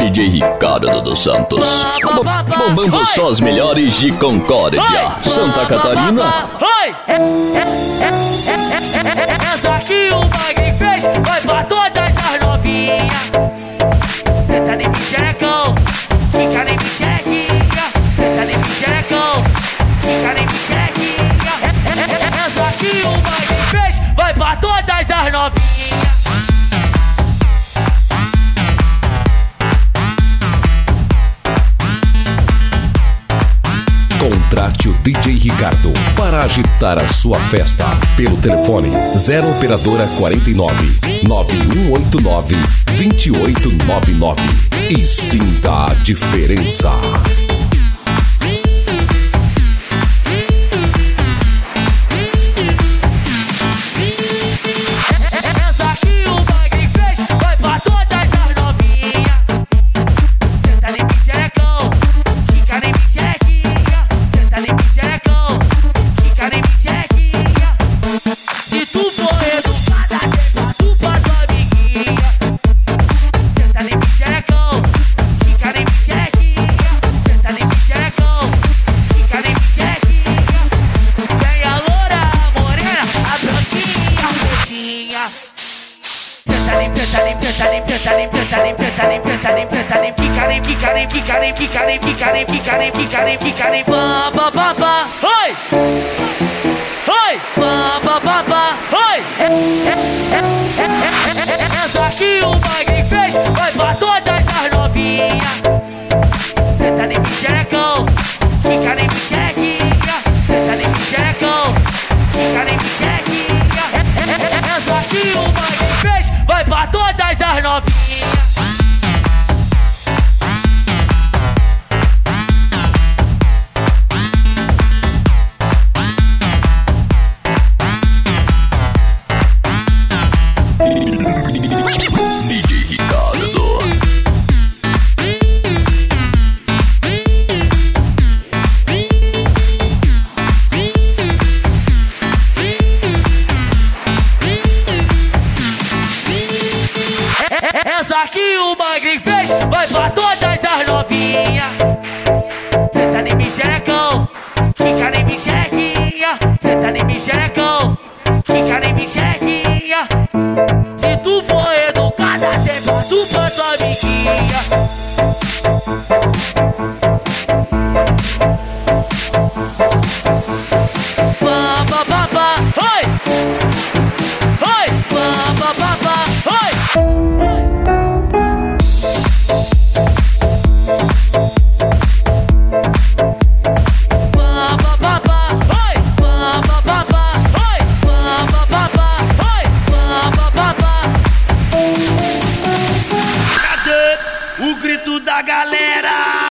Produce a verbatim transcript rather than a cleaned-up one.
D J Ricardo dos Santos, bombando só as melhores de Concórdia, Santa Catarina. Oi! Essa aqui o Magri fez, vai pra todas as novinhas. Senta em mim, xerecão, fica em mim, xerequinha. Senta em mim, xerecão, fica em mim, xerequinha. Essa aqui o Magri fez, vai pra todas as novinhas. Contrate o D J Ricardo para agitar a sua festa pelo telefone zero operadora quarenta e nove, nove um oito nove, dois oito nove nove e sinta a diferença. Essa aqui o Magri fez, vai pra todas as novinhas. Senta em mim, xerecão, fica em mim, xerequinha. Senta em mim, xerecão, fica em mim, xerequinha. Se tu for educada, deixa tu pra tua amiguinha. Senta em mim, xerecão, fica em mim, xerequinha. Senta em mim, xerecão, fica em mim, xerequinha. Vem a loura, a morena, a branquinha, a pretinha. Senta em, senta em, senta em, senta em, senta em, senta em, senta em, senta em, fica em, fica em, fica em, fica em, fica em, fica em, fica em, fica em, pá, pá, pá, pá. Oi! Oi! Pá, pá, pá, pá. Oi! Essa aqui o Magri fez, vai pra todas as novinhas. Senta em mim, xerecão, fica em mim, xerequinha. Senta em mim, xerecão, fica em mim, xerequinha. Essa aqui o Magri fez, vai pra todas as novinhas. D J Ricardo. Essa aqui o Magri fez, vai pra todas as novinhas. Senta em mim, xerecão, fica em mim, xerequinha. Senta em mim, xerecão, fica em mim, xerequinha. Se tu for educada, deixa tu pra tua amiguinha. Pá, pá, pá, pá. Oi! Oi! Pá, pá, pá, pá. Oi! Pá, pá, pá, pá. Oi! Pá, pá, pá, pá. Oi! Pá, pá, pá, pá. Oi! Pá, pá, pá, pá. Cadê o grito da galera?